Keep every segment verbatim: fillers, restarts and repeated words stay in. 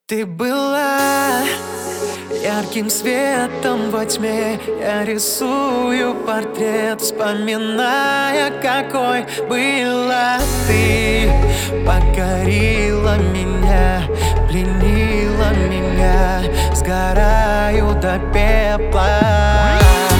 Ты была ярким светом во тьме. Я рисую портрет, вспоминая, какой была ты. Покорила меня, пленила меня, сгораю до пепла.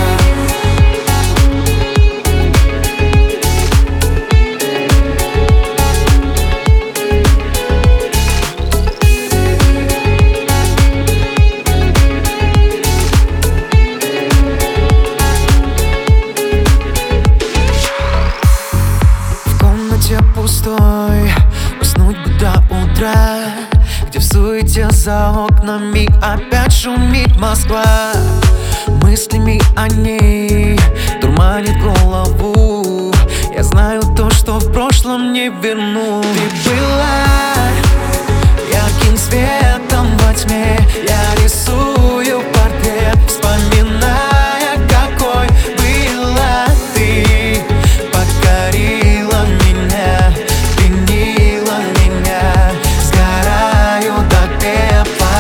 Пустой, уснуть бы до утра, где в суете за окнами опять шумит Москва. Мыслями о ней дурманит голову. Я знаю то, что в прошлом не верну. Ты была ярким светом во тьме. Я рисую портрет, вспоминая, какой была ты. Покорила меня, пленила меня, сгораю до пепла.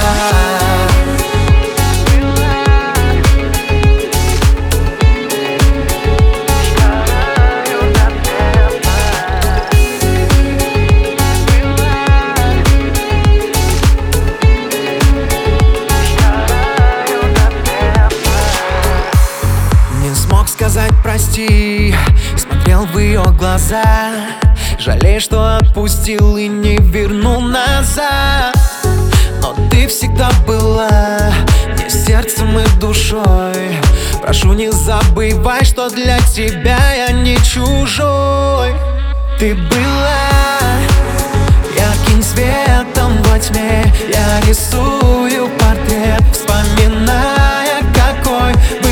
Не смог сказать прости, смотрел в ее глаза. Жалей, что отпустил и не вернул назад. Но ты всегда была мне сердцем и душой. Прошу, не забывай, что для тебя я не чужой. Ты была ярким светом во тьме. Я рисую портрет, вспоминая, какой был.